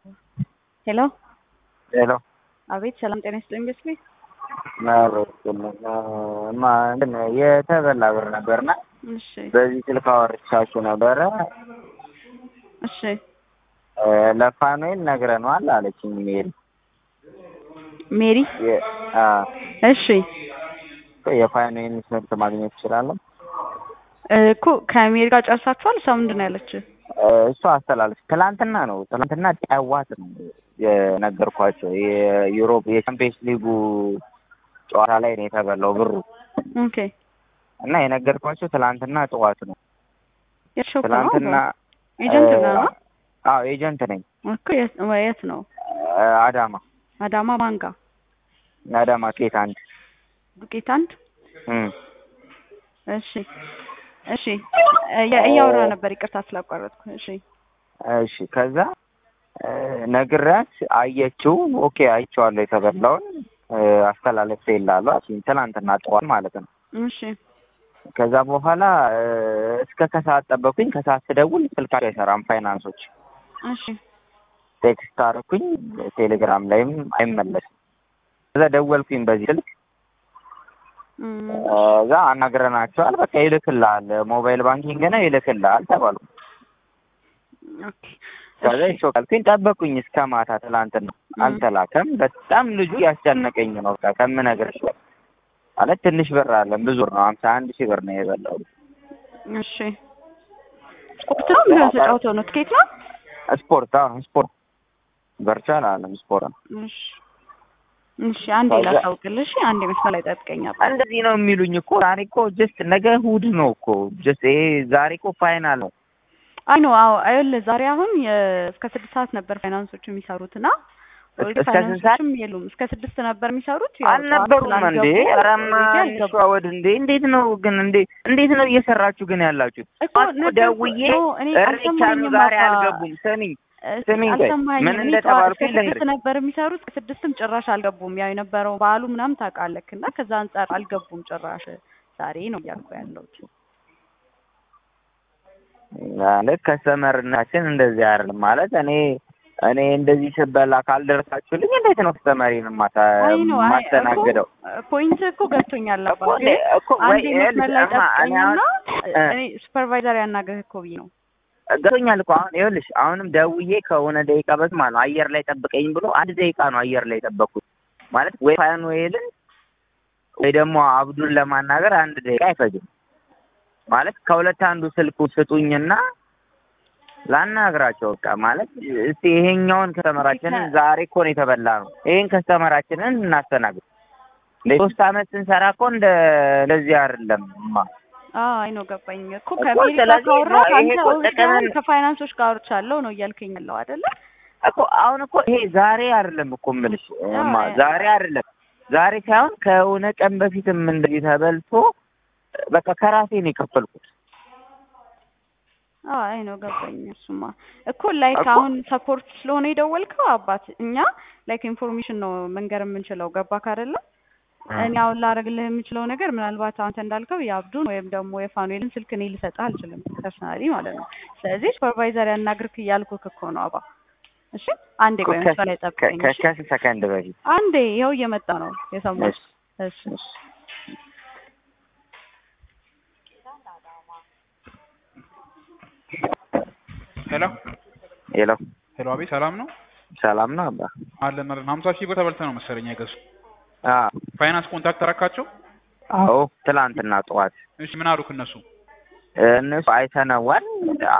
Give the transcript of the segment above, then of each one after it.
ሄሎ ሄሎ አቤት ሰላም ጤና ይስጥልኝ ገስቤ የተበላ ብር ነበርና እሺ በዚህ ስልክ አወርቻችሁ ነበረ። እሺ ለፋኑኤል ነግረነዋል አለችኝ ሜሪ አ እሺ የፋኑኤል ስልክ ማግኘት እችላለሁ እኮ ከሜሪ ጋር ጨርሳችኋል? ሰው ምንድን ነው ያለችው? እሱ አስተላለች ትላንትና ጫዋት ነው የነገርኳቸው የዩሮፕ የቻምፒየንስ ሊጉ ጨዋታ ላይ ነው የተበላው ብሩ። ኦኬ እና የነገርኳቸው ትላንትና ጠዋት ነው። ትላንትና ኤጀንት ነው? አዎ ኤጀንት ነኝ እኮ የት ነው? አዳማ ባንጋ አዳማ ዱቄት አንድ እሺ እያወራ ነበር ይቅርታ ስላቋረጥኩ። እሺ ከዛ ነግራት አየችው። ኦኬ አይቼዋለሁ የተበላውን አስተላለፍ ይላል ትናንትና ጠዋት ማለት ነው። እሺ ከዛ በኋላ እስከ ከሰዓት ጠበቁኝ። ከሰዓት ስደውል ስልካቸው አይሰራም ፋይናንሶች። እሺ ቴክስት አደረኩኝ ቴሌግራም ላይም አይመለስም። ከዛ ደወልኩኝ በዚህ ስልክ እዛ አናግረናቸዋል። በቃ ይልክልሃል ሞባይል ባንኪንግ ነው ይልክልሃል ተባሉ። ኦኬ ከዛ ይሾካልኩኝ ጠበቁኝ እስከ ማታ። ትላንትና አልተላከም። በጣም ልጁ ያስጨነቀኝ ነው። በቃ ከምነግርሽ ማለት ትንሽ ብር አለ ብዙ ነው 51,000 ብር ነው የበላው። እሺ ስፖርት ነው ምን ተጫውተው ነው? ትኬት ነው? ስፖርት ቨርቹዋል አለም ስፖርት ነው። እሺ አንዴ ላሳውቅልሽ። አንዴ መስመር ላይ ጠብቀኛል። እንደዚህ ነው የሚሉኝ እኮ ዛሬ እኮ ጀስት ነገ እሑድ ነው እኮ ጀስት ይሄ ዛሬ እኮ ፋይናል ነው። አይ ነው አዎ አይደል ዛሬ አሁን እስከ 6 ሰዓት ነበር ፋይናንሶቹ የሚሰሩትና ፋይናንሶቹም የሉም እስከ 6 ነበር የሚሰሩት። አልነበሩም እንዴ? ወድ እንዴት ነው ግን እንዴት ነው እየሰራችሁ ግን ያላችሁት? ደውዬ እርቻኑ ዛሬ አልገቡም። ስሚኝ ምን እንደተባልኩኝ ልንገርሽ ነበር የሚሰሩት ከ6ም ጭራሽ አልገቡም። ያው የነበረው በዓሉ ምናምን ታውቃለህ እና ከዛ አንፃር አልገቡም ጭራሽ ዛሬ ነው እያልኩ ያለሁት። ማለት ከስተመርናችን እንደዚህ አይደለም ማለት እኔ እንደዚህ ስበላ ካልደረሳችሁልኝ እንዴት ነው ከስተመሪን ማስተናገደው? ፖይንት እኮ ገብቶኛል አባቴ እኮ አንዴ መስመር ላይ ጠብቀኝና እኔ ሱፐርቫይዘር ያናገርህ እኮ ብዬ ነው ገብቶኛል እኮ አሁን ይኸውልሽ አሁንም ደውዬ ከሆነ ደቂቃ በፊት ማለት ነው አየር ላይ ጠብቀኝ ብሎ 1 ደቂቃ ነው አየር ላይ ጠበቅኩት ማለት ወይ ፋኑኤልን ወይ ደግሞ አብዱን ለማናገር 1 ደቂቃ አይፈጅም ማለት ከሁለት አንዱ ስልኩ ስጡኝና ላናግራቸው በቃ ማለት እስቲ ይሄኛውን ከስተመራችንን ዛሬ እኮ ነው የተበላ ነው ይሄን ከስተመራችንን እናስተናግድ። ለ3 አመት ስንሰራ እኮ እንደዚህ አይደለም። አይ ነው ገባኝ እኮ ከሜሪ ጋር ካወራህ አንተ ከፋይናንሶች ጋር አውርቻለሁ ነው እያልከኝ ያለው አይደለ እኮ አሁን እኮ ይሄ ዛሬ አይደለም እኮ የምልሽ ዛሬ አይደለም ዛሬ ሳይሆን ከሆነ ቀን በፊትም እንደዚህ ተበልቶ በቃ ከራሴ ነው የከፈልኩት። አይ ነው ገባኝ። እሱማ እኮ ላይክ አሁን ሰፖርት ስለሆነ የደወልከው አባት እኛ ላይክ ኢንፎርሜሽን ነው መንገር የምንችለው ገባክ አይደለ? እኔ አሁን ላደርግልህ የምችለው ነገር ምናልባት አንተ እንዳልከው የአብዱን ወይም ደግሞ የፋኑኤልን ስልክ እኔ ልሰጥህ አልችልም ፐርሰናሊ ማለት ነው። ስለዚህ ሱፐርቫይዘር ያናግርክ እያልኩህ እኮ ነው አባ። እሺ አንዴ ቆይ መስመር ላይ ጠብቀኝ። ከ ሰከንድ በፊት አንዴ ይኸው እየመጣ ነው የሰማሁት። እሺ ሄሎ አቤት ሰላም ነው አባ አለን 50,000 ብር ተበልተህ ነው መሰለኝ አይገዙ ፋይናንስ ኮንታክት አደረካቸው? አዎ ትላንትና ጠዋት። እሺ ምን አሉክ እነሱ አይተነዋል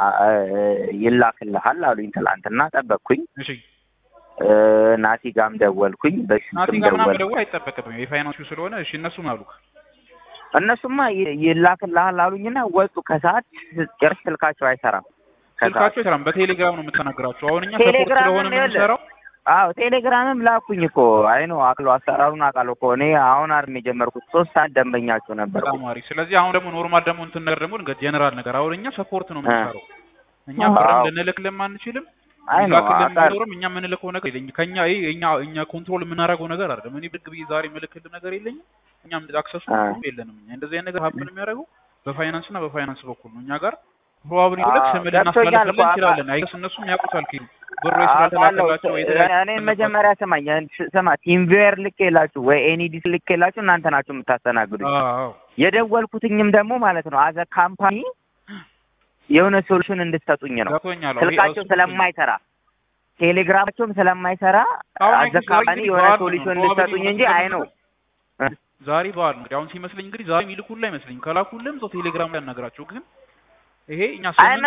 ይላክልሃል አሉኝ። ትላንትና ጠበቅኩኝ። እሺ ናቲ ጋርም ደወልኩኝ። ናቲ ጋር ምናምን ደውል አይጠበቅብኝም የፋይናንሱ ስለሆነ። እሺ እነሱ ምን አሉክ? እነሱማ ይላክልሃል አሉኝና ወጡ። ከሰዓት ጭራሽ ስልካቸው አይሰራም። በቴሌግራም ነው የምትናገራቸው? አሁን እኛ ሰፖርት ስለሆነ የምንሰራው አዎ ቴሌግራምም ላኩኝ እኮ አይ ነው አሰራሩን አውቃለሁ እኮ እኔ አሁን አይደል የጀመርኩት 3 ሰዓት ደንበኛቸው ነበር። ተማሪ ስለዚህ አሁን ደግሞ ኖርማል ደግሞ እንትን ነገር ደግሞ ጀነራል ነገር አሁን እኛ ሰፖርት ነው የምንሰራው። እኛ ብርም ልንልክልም አንችልም ላክልም እኛ የምንልከው ነገር የለኝም። ከኛ እኛ ኮንትሮል የምናደርገው ነገር አይደለም። እኔ ብግ ብዬ ዛሬ የምልክልህ ነገር የለኝም። እኛም አክሰሱ የለንም። እንደዚህ አይነት ነገር ሀፕን የሚያደርገው በፋይናንስ እና በፋይናንስ በኩል ነው። እኛ ጋር ፕሮባብሊ ልክ ስምልና ስላልፈለን እንችላለን። አይስ እነሱም ያውቁታል ብሩ ስላልተላከላቸው እኔን መጀመሪያ ስማ ቲምቪር ልኬላችሁ ወይ ኤኒዲስ ልኬላችሁ እናንተ ናችሁ የምታስተናግዱኝ። የደወልኩትኝም ደግሞ ማለት ነው አዘ ካምፓኒ የሆነ ሶሉሽን እንድትሰጡኝ ነው። ስልካቸው ስለማይሰራ ቴሌግራማቸውም ስለማይሰራ አዘ ካምፓኒ የሆነ ሶሉሽን እንድትሰጡኝ እንጂ አይ ነው ዛሬ በኋላ እንግዲህ አሁን ሲመስለኝ እንግዲህ ዛሬ የሚልኩልህ አይመስለኝም። ከላኩልህም ሰው ቴሌግራም ላይ ያናገራቸው ግን ይሄ እኛ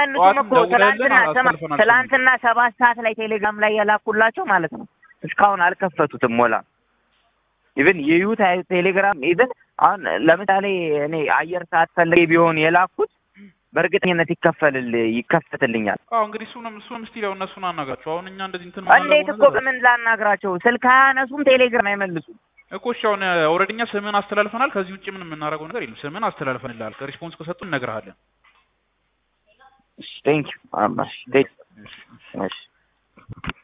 ትላንትና 7 ሰዓት ላይ ቴሌግራም ላይ ያላኩላቸው ማለት ነው እስካሁን አልከፈቱትም። ሞላ ኢቭን የዩት ቴሌግራም ኢቭን አሁን ለምሳሌ እኔ አየር ሰዓት ፈልጌ ቢሆን የላኩት በእርግጠኝነት ይከፈትልኛል። እንግዲህ እሱንም እስቲ ያው እነሱን አናግራቸው። አሁን እኛ እንደዚህ እንትን እንዴት እኮ ምን ላናግራቸው? ስልክ አያነሱም፣ ቴሌግራም አይመልሱም እኮ። እሺ አሁን ኦልሬዲ እኛ ስምን አስተላልፈናል። ከዚህ ውጪ ምንም የምናደርገው ነገር የለም። ስምን አስተላልፈንልሃል። ከሪስፖንስ ከሰጡ እነግርሃለን። Thank you.